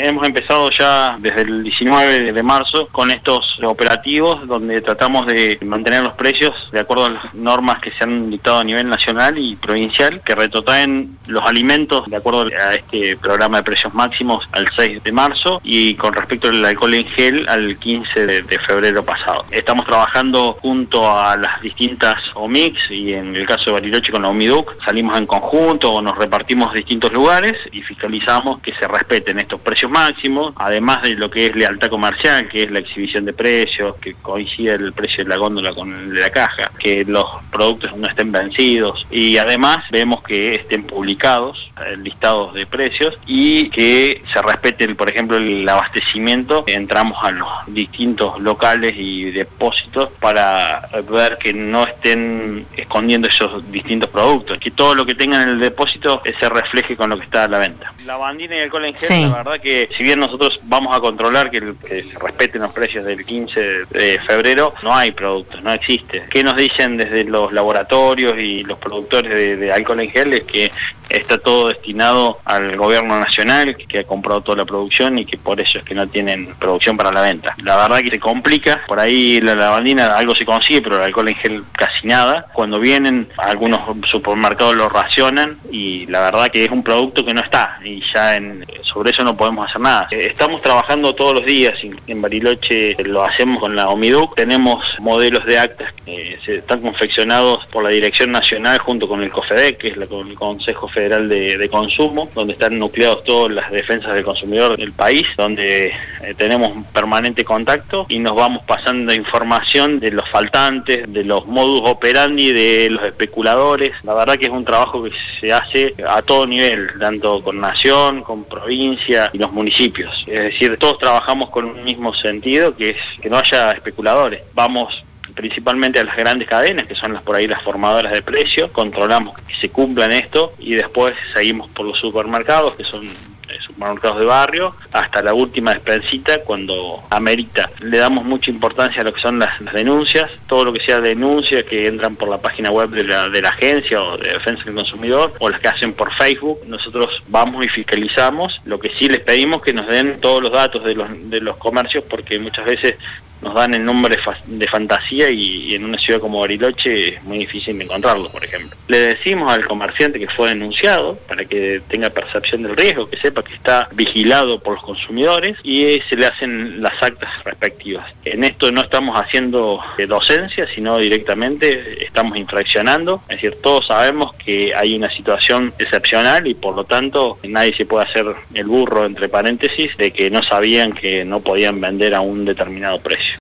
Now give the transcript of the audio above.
hemos empezado ya desde el 19 de marzo con estos operativos donde tratamos de mantener los precios de acuerdo a las normas que se han dictado a nivel nacional y provincial, que retrotraen los alimentos de acuerdo a este programa de precios máximos al 6 de marzo y con respecto al alcohol en gel al 15 de febrero pasado. Estamos trabajando junto a las distintas OMICs y en el caso de Bariloche con la OMIDUC salimos en conjunto o nos repartimos distintos lugares y fiscalizamos que se respeten estos precios máximos, además de lo que es lealtad comercial, que es la exhibición de precios, que coincide el precio de la góndola con el de la caja, que los productos no estén vencidos y además vemos que estén publicados listados de precios y que se respete, por ejemplo, el abastecimiento. Entramos a los distintos locales y depósitos para ver que no estén escondiendo esos distintos productos, que todo lo que tengan en el depósito se refleje con lo que está a la venta. La bandina y el alcohol en gel, sí. La verdad que si bien nosotros vamos a controlar que se respeten los precios del 15 de febrero, no hay productos, no existe. ¿Qué nos dicen desde los laboratorios y los productores de alcohol en gel? Es que está todo destinado al gobierno nacional, que ha comprado toda la producción y que por eso es que no tienen producción para la venta. La verdad que se complica, por ahí la lavandina algo se consigue, pero el alcohol en gel casi nada. Cuando vienen, algunos supermercados lo racionan y la verdad que es un producto que no está y ya sobre eso no podemos hacer nada. Estamos trabajando todos los días, en Bariloche lo hacemos con la OMIDUC, tenemos modelos de actas que se están confeccionados por la Dirección Nacional junto con el COFEDEC, que es el Consejo Federal de Consumo, donde están nucleados todas las defensas del consumidor del país, donde tenemos un permanente contacto y nos vamos pasando información de los faltantes, de los modus operandi de los especuladores. La verdad que es un trabajo que se hace a todo nivel, tanto con nación, con provincia y los municipios. Es decir, todos trabajamos con un mismo sentido, que es que no haya especuladores. Vamos principalmente a las grandes cadenas, que son por ahí las formadoras de precios, controlamos que se cumplan esto y después seguimos por los supermercados, que son supermercados de barrio, hasta la última despensita cuando amerita. Le damos mucha importancia a lo que son las denuncias, todo lo que sea denuncias que entran por la página web de la agencia o de defensa del consumidor o las que hacen por Facebook. Nosotros vamos y fiscalizamos. Lo que sí les pedimos que nos den todos los datos de los comercios, porque muchas veces nos dan el nombre de fantasía y en una ciudad como Bariloche es muy difícil de encontrarlo, por ejemplo. Le decimos al comerciante que fue denunciado para que tenga percepción del riesgo, que sepa que está vigilado por los consumidores y se le hacen las actas respectivas. En esto no estamos haciendo docencia, sino directamente estamos infraccionando. Es decir, todos sabemos que hay una situación excepcional y por lo tanto nadie se puede hacer el burro, entre paréntesis, de que no sabían que no podían vender a un determinado precio.